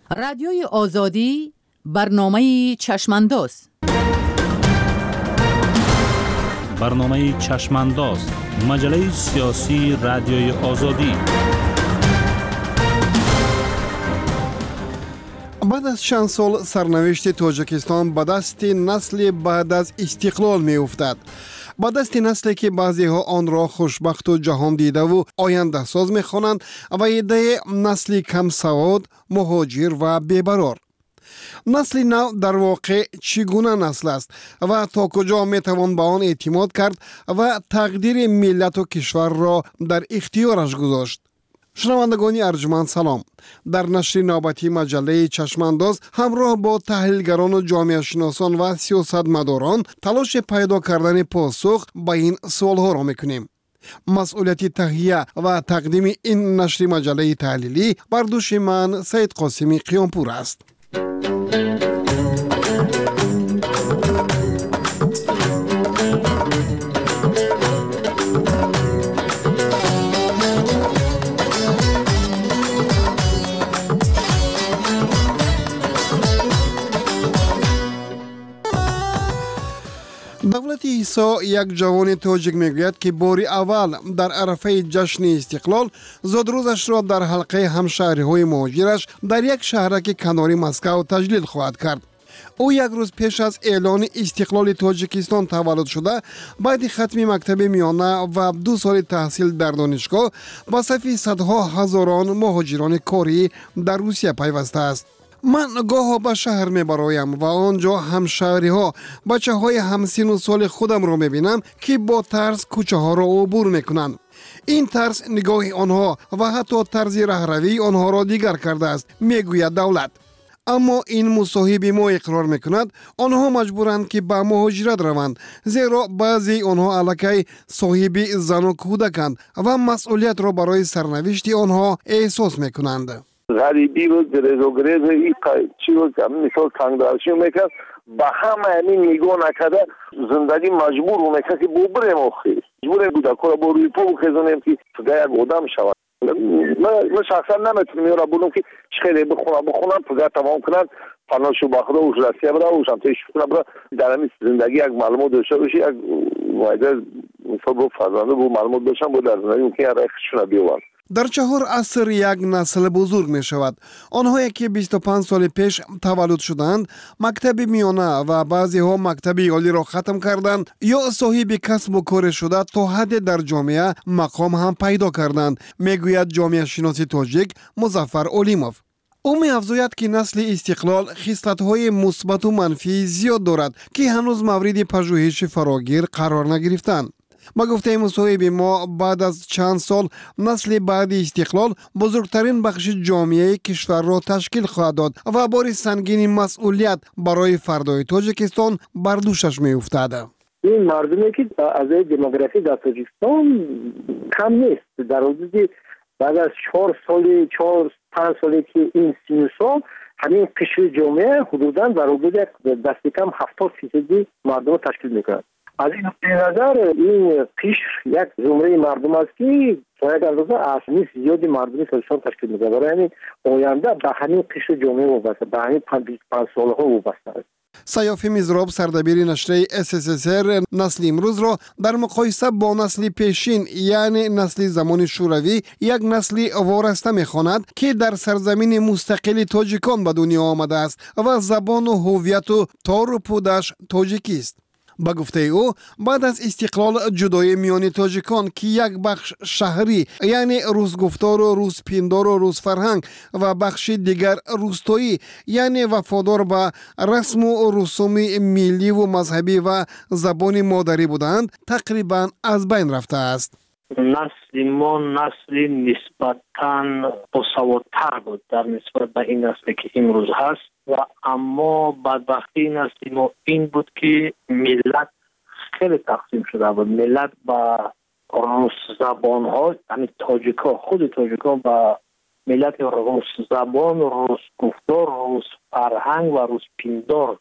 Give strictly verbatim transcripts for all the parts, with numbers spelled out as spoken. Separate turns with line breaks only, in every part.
رادیوی آزادی برنامه چشمانداز.
برنامه چشمانداز مجله سیاسی رادیوی آزادی.
بعد از چند سال سرنوشت تاجیکستان به دست نسل بعد از استقلال می افتد. با دست نسلی که بعضی ها آن را خوشبخت و جهان دیده و آینده ساز می خوانند و ایده نسلی کم سواد، مهاجر و بی‌برار. نسل نو در واقع چگونه نسل است و تا کجا می توان به آن اعتماد کرد و تقدیر ملت و کشور را در اختیارش گذاشت؟ شنوندگان ارجمند سلام. در نشر نوبتی مجله چشمانداز همراه با تحلیلگران و جامعه شناسان و سیاستمداران تلاش پیدا کردن پاسخ به این سوالها را میکنیم. مسئولیت تهیه و تقدیم این نشر مجله تحلیلی بر دوش من سید قاسمی قیامپور است. دولت عیسی یک جوان تاجیک میگوید که باری اول در عرفه جشن استقلال زادروزش را در حلقه همشهری‌های مهاجرش در یک شهرک کناری مسکو تجلیل خواهد کرد. او یک روز پیش از اعلان استقلال تاجیکستان تولد شده، بعد ختم مکتب میانه و دو سال تحصیل در دانشگاه با صف صدها هزاران مهاجران کاری در روسیه پیوسته است. من گاه به شهر می برایم و آنجا همشهری ها بچه های همسین و سال خودم را می بینم که با ترس کوچه ها را عبور می کنند. این ترس نگاه آنها و حتی طرز رهروی آنها را دیگر کرده است، می گوید دولت. اما این مصاحب ما اقرار می کند آنها مجبورند که به مهاجرت روند، زیرا بعضی آنها الکی صاحب زن و کودکند و مسئولیت را برای سرنوشت آنها احساس می کنند.
غریبی رو گریز و گریز این چی رو مثال تنگدارشی میکرد به همه همین نگاه نکرده زندگی مجبور رو میکرد که بو بریم آخی مجبور بوده که با روی پا بخیزونیم که فقه یک آدم شود. من شخصا نمیتونم این را بودم که خیلی بخونم بخونم فقه تمام کنن فناشو بخدا اوش رسیه بره اوش هم تیش کنم بره در همین زندگی یک معلومات داشته باشی یک وایده مثال با فرزنده با معلومات داشتم با در زندگی ممکن یک ریخشونه بیوان.
در چهار عصر یک نسل بزرگ می شود. آنهایی که بیست و پنج سال پیش تولد شدند، مکتب میانه و بعضی ها مکتب عالی را ختم کردند یا صاحب کسب و کار شده تا حد در جامعه مقام هم پیدا کردند، میگوید جامعه شناس تاجیک مظفر اولیموف. او می افزاید که نسل استقلال خصلت‌های مثبت و منفی زیاد دارد که هنوز مورد پژوهش فراگیر قرار نگرفتند. با گفته مصاحب ما بعد از چند سال نسل بعد استقلال بزرگترین بخش جامعه کشور را تشکیل خواهد داد و بار سنگین مسئولیت برای فردای تاجیکستان بر دوشش می افتد.
این مردمی که از دموگرافی در تاجیکستان کم نیست. در حدود بعد از چهار سال چهار پنج سالی که این سین سال همین قشر جامعه حدوداً در حدود دست کم هفتاد فیصدی مردم تشکیل میکنند. از این نظر این قشر یک زمره مردم است که تا یک اندازه اصلی زیادی مردمی تاجیکستان تشکیل میده. برای همین آینده به همین قشر جامعه وابسته، به همین پنج ساله ها وابسته است.
سیافی میزراب سردبیر نشریه اس اس اس ار نسل امروز را در مقایسه با نسل پیشین یعنی نسل زمان شوروی یک نسل وارسته میخواند که در سرزمین مستقل تاجیکان به دنیا آمده است و زبان و هویت و تار و پودش تاجیکی است. با گفته او بعد از استقلال جدای میان تاجیکان که یک بخش شهری یعنی روس گفتار و روس پیندار و روس فرهنگ و بخش دیگر روستایی یعنی وفادار به رسم و رسوم ملی و مذهبی و زبان مادری بودند تقریبا از بین رفته است.
نسل ما نسل نسبتاً باسوادتر بود در نسبت به این نسلی که امروز هست و اما بدبختی نسل ما این بود که ملت خیلی تقسیم شده بود. ملت با روس زبان ها یعنی تاجیک ها خود تاجیک ها با ملت روس زبان، روس گفتار، روس فرهنگ و روس پیندار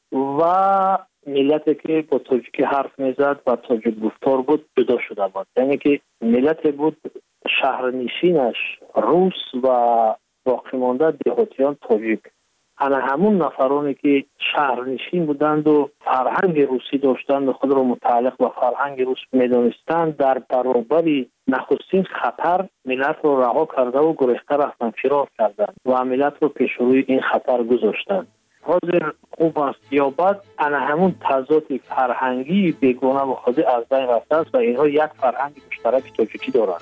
و ملتی که با تاجیکی حرف میزد و تاجیک گفتار بود جدا شده بود. یعنی که ملت بود شهرنشینش روس و باقی مانده دهاتیان تاجیک. انا همون نفرانی که شهرنشین بودند و فرهنگ روسی داشتند و خود را متعلق به فرهنگ روس میدانستند در برابر نخستین خطر ملت رو رها کرده و گریخته رفتند، فرار کردند و ملت رو پیش روی این خطر گذاشتند. حاضر خوب است یا بد، انا همون تضاد فرهنگی بیگانه و خود از بین رفته است و اینها یک فرهنگ مشترک تاجیکی دارند.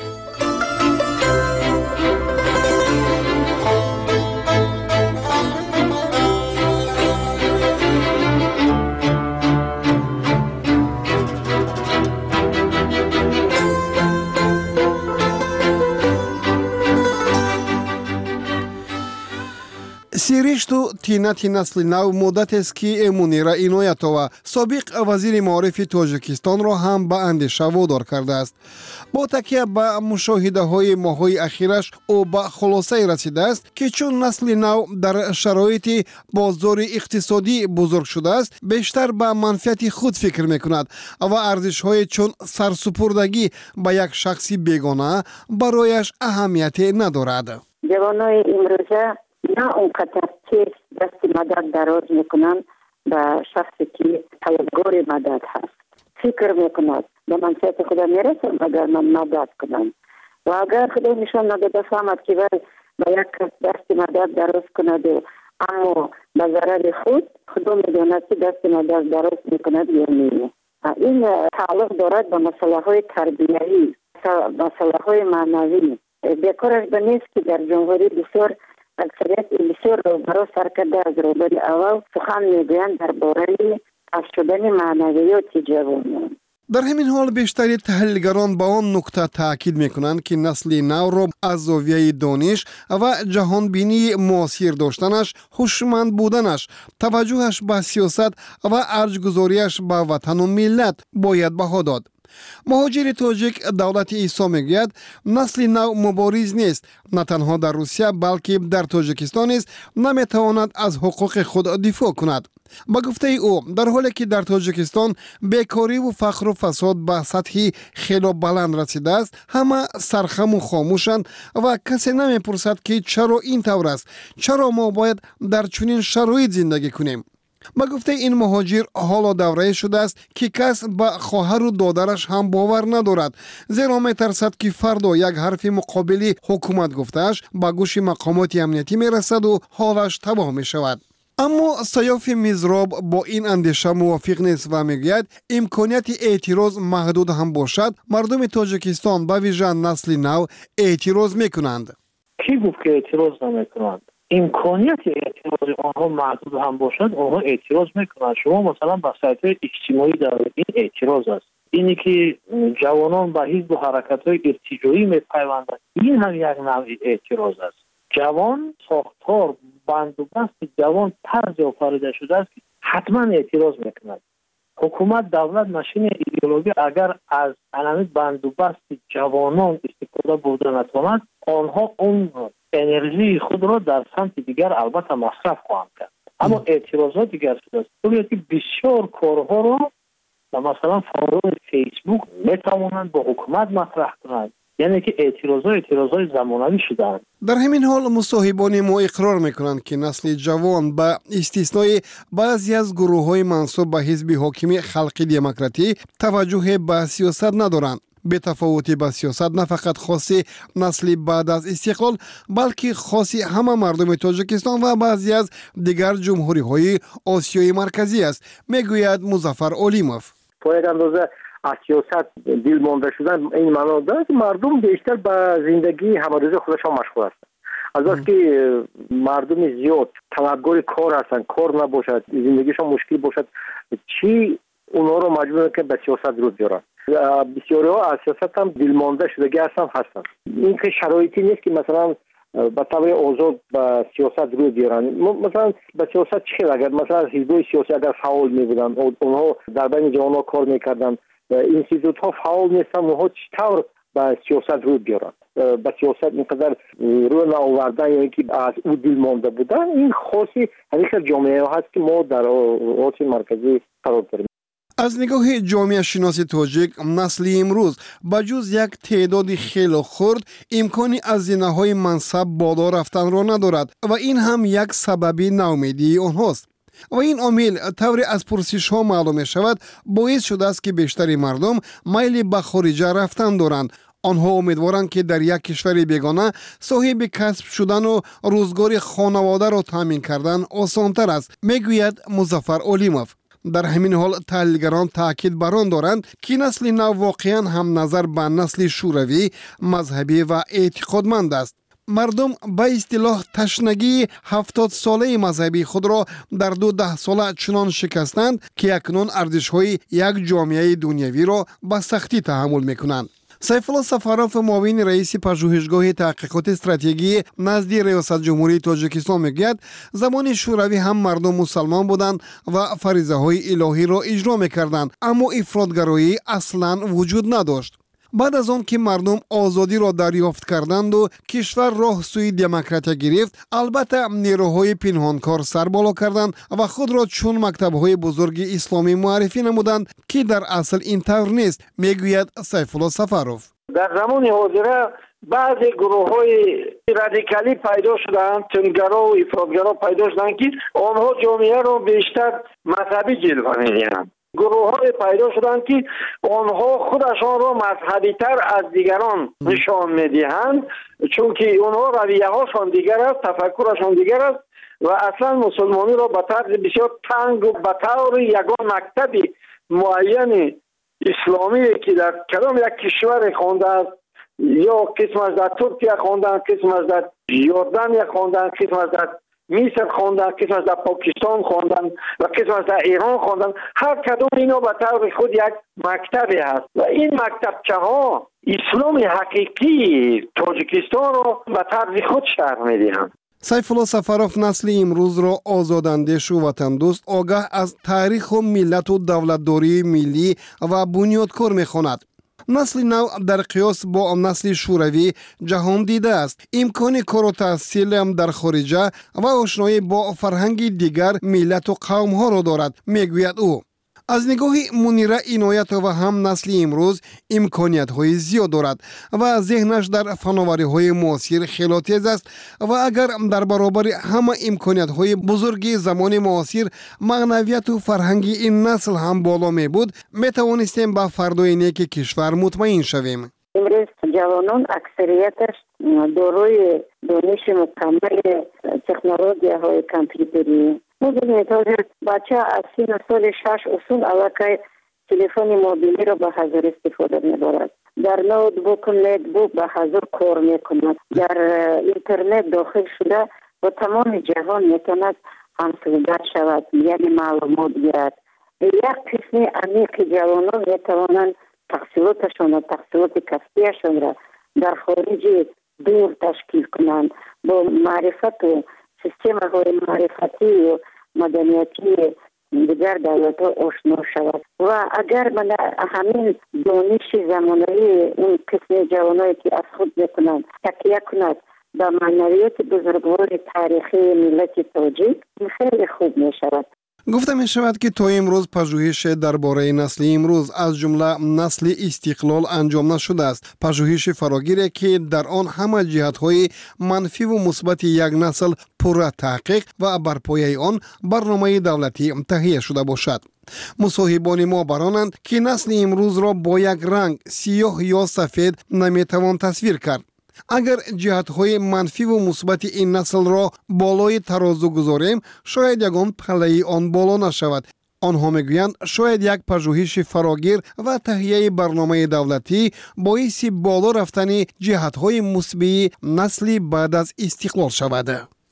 سیریشتو تینتی نسل نو مدت است که امونی را اینایتوا سابق وزیر معارف تاجیکستان را هم به اندیشه وادار کرده است. با تکیه به مشاهده های ماهای اخیرش او به خلاصه رسیده است که چون نسل نو در شرایط بازار اقتصادی بزرگ شده است، بیشتر به منفعت خود فکر میکند و ارزش های چون سرسپردگی به یک شخصی بیگانه برایش اهمیت ندارد.
جوانای امروزه نه اونقدر تیز دست مدد دراز میکنن به شخصی که طلبگار مدد هست. فکر میکند به منفعت خدا میرسم اگر من مدد کنم و اگر خدا نشان نداده فهمد که باید به یک کس دست مدد دراز کند اما به ضرر خود، خدا میداند که دست مدد دراز میکند یا نه. این تعلق دارد به مسئله های تربیتی، مسئله های معنوی. بیکارش به نیست که در جمهوری بسیار اکثریت بسیار رو برای سرکرده از روبری اول سخن میگویند درباره از شدن معنویات جوانان.
در همین حال بیشتری تحلیلگران با آن نکته تاکید میکنند که نسل نو را از زاویه دانش و جهانبینی معاصر داشتنش، هوشمند بودنش، توجهش به سیاست و ارجگذاریش به وطن و ملت باید بها داد. مهاجر تاجیک دولت عیسی میگوید نسل نو مبارز نیست، نه تنها در روسیه بلکه در تاجیکستان نیز نمیتواند از حقوق خود دفاع کند. با گفته او، در حالی که در تاجیکستان بیکاری و فقر و فساد به سطحی خیلی بلند رسیده است، همه سرخم و خاموشند و کسی نمیپرسد که چرا این طور است، چرا ما باید در چنین شرایط زندگی کنیم. با گفته این مهاجر حالا دوره شده است که کس به خواهر و دادرش هم باور ندارد، زیرا میترسد که فردا یک حرف مقابلی حکومت گفتهش به گوش مقامات امنیتی میرسد و حالش تباه می شود. اما سیاف میزراب با این اندیشه موافق نیست و میگوید امکانیت اعتراض محدود هم باشد، مردم تاجیکستان به ویژه نسل نو اعتراض میکنند.
کی گفت که اعتراض نمیکنند؟ امکانیت اعتراض آنها محدود هم باشد، آنها اعتراض میکنند. شما مثلا با سایت‌های اجتماعی در این اعتراض است، اینی که جوانان به حزب و حرکت‌های ارتجاعی میپیوندند، این هم یک نوع اعتراض است. جوان ساختار بندوبست جوان طرز آفریده شده است که حتما اعتراض میکند. حکومت دولت ماشین ایدئولوژی اگر از علامت بندوبست جوانان استفاده بوده نتواند، آنها اون انرژی خود را در سمت دیگر البته مصرف خواهند کرد. اما اعتراضات دیگر شده است. طوریه که بسیار کارها را مثلا فورم فیسبوک میتوانند با حکومت مطرح کنند، یعنی که اعتراضات اعتراضات زمانوی شدند.
در همین حال مصاحبان ما اقرار میکنند که نسل جوان با استثنای بعضی از گروه های منسوب به حزب حاکم خلقی دموکراتی توجه به سیاست ندارند. به تفاوت با سیاست نه فقط خاصی نسل بعد از استقلال، بلکه خاصی همه مردم تاجیکستان و بعضی از دیگر جمهوری های آسیای مرکزی است، میگوید مظفر علیموف.
باید اندازه از سیاست دل مانده شدن این معنا دارد که مردم بیشتر به زندگی همروزه خودشان مشغول هستند. از از که مردم زیاد طلبگار کار هستند، کار نباشد، زندگیشان مشکل باشد، چی اونها رو مجبور که به سیاست رو بیارن. بسیاری ها از سیاست هم دل مانده شدگی هستند هستند. این که شرایطی نیست که مثلا به طور آزاد به سیاست رو بیارن. مثلا به سیاست چه اگر مثلا حزب‌های سیاسی اگر فعال می بودن، اونها در بین جوانان کار میکردن، اینستیتوت ها فعال نیستن، اونها چطور به سیاست رو بیارن؟ به سیاست اینقدر رو نآوردن یا اینکه از او دل مانده بودن، این خاصی حقیقت جامعه هست که ما در آسیای مرکزی قرار داریم.
از نگاه جامعه شناسی تاجیک، نسل امروز با جز یک تعداد خیلی خرد امکانی از زینه‌های منصب بالا رفتن را ندارد و این هم یک سببی ناامیدی آنهاست. و این عامل طوری از پرسش ها معلوم می شود باعث شده است که بیشتری مردم میل به خارجه رفتن دارند. آنها امیدوارند که در یک کشور بیگانه صاحب کسب شدن و روزگار خانواده را تامین کردن آسانتر است، میگوید مظفر علیموف. در همین حال تحلیلگران تاکید بر آن دارند که نسل نو واقعا هم نظر به نسل شوروی، مذهبی و اعتقادمند است. مردم به اصطلاح تشنگی هفتاد ساله مذهبی خود را در دو ده ساله چنان شکستند که اکنون ارزش‌های یک جامعه دنیوی را به سختی تحمل می‌کنند. سیف الله سفروف، معاون رئیس پژوهشگاه تحقیقات استراتژی نزد ریاست جمهوری تاجیکستان میگوید زمان شوروی هم مردم مسلمان بودند و فریضه های الهی را اجرا میکردند، اما افراطگرایی اصلا وجود نداشت. بعد از آن که مردم آزادی را دریافت کردند و کشور راه سوی دموکراسی گرفت، البته نیروهای پنهانکار سر بالا کردند و خود را چون مکتب‌های بزرگ اسلامی معرفی نمودند که در اصل این طور نیست، میگوید سیف الله سفروف.
در زمان حاضر بعضی گروه‌های رادیکالی پیدا شدند، تندگرا و افراطگرا پیدا شدند که آنها جامعه را بیشتر مذهبی جلوه می‌دهند. گروه های پیدا شدند که آنها خودشان را مذهبی تر از دیگران نشان میدهند، چون که آنها رویه هاشان دیگر است، تفکرشان دیگر است و اصلا مسلمانی را به طرز بسیار تنگ و به طور یگان مکتبی معین اسلامی که در کدام یک کشور خوانده است، یا قسمش در ترکیه خواندن، قسمش در یوردانیا خواندن، قسمش در مصر خواندن، قسمش در پاکستان خواندن و قسمش در ایران خواندن. هر کدوم اینا به طور خود یک مکتبی هست و این مکتبچه ها اسلام حقیقی تاجیکستان را به طرز خود شرح میدهند.
سیف الله سفروف نسل امروز را آزاداندیش و وطن دوست، آگاه از تاریخ و ملت و دولتداری ملی و بنیادکار میخواند. نسل نو در قیاس با نسل شوروی جهان دیده است، امکان کار و تحصیل هم در خارجه و آشنایی با فرهنگ دیگر ملت و قوم ها را دارد، میگوید او. از نگاه منیره عنایت و هم نسل امروز امکانیت های زیاد دارد و ذهنش در فناوری های معاصر خیلی تیز است و اگر در برابر همه امکانیت های بزرگ زمان معاصر معنویت و فرهنگ این نسل هم بالا می بود، می توانستیم به فردای نیک کشور مطمئن شویم.
امروز جوانان اکثریتش دارای دانش مکمل تکنولوژی های کامپیوتری. مدونید بچه از سن سال شش اصول علاقه تلفن موبیلی را به حضور استفاده می‌برد. در نوتبوک نتبوک به حضور کار می‌کند. در اینترنت داخل شده و تمام جهان می‌تواند همسویت شود، یعنی معلومات گیرد. یک قسم عمیق جوانان می‌توانند تحصیلاتشان و تحصیلات کسبیشان را در خارج دور تشکیل کنند، با معرفت و سیستم های معرفتی و مدنیتی دیگر دولت ها آشنا شود و اگر من همین دانش زمانه اون قسم جوانایی که از خود میکنند تکیه کند به معنویت بزرگوار تاریخی ملت تاجیک، خیلی خوب می شود.
گفته می شود که تا امروز پژوهش درباره نسل امروز از جمله نسل استقلال انجام نشده است. پژوهش فراگیری که در آن همه جهت‌های منفی و مثبت یک نسل پر تحقیق و بر پایه آن برنامه دولتی تهیه شده باشد. مصاحبان ما برانند که نسل امروز را با یک رنگ سیاه یا سفید نمیتوان تصویر کرد. اگر جهت‌های منفی و مثبت این نسل را بالای ترازو گذاریم، شاید یگان پله آن بالا نشود. آنها میگویند شاید یک پژوهش فراگیر و تهیه برنامه دولتی باعث بالا رفتن جهت‌های مثبت نسلی بعد از استقلال شود.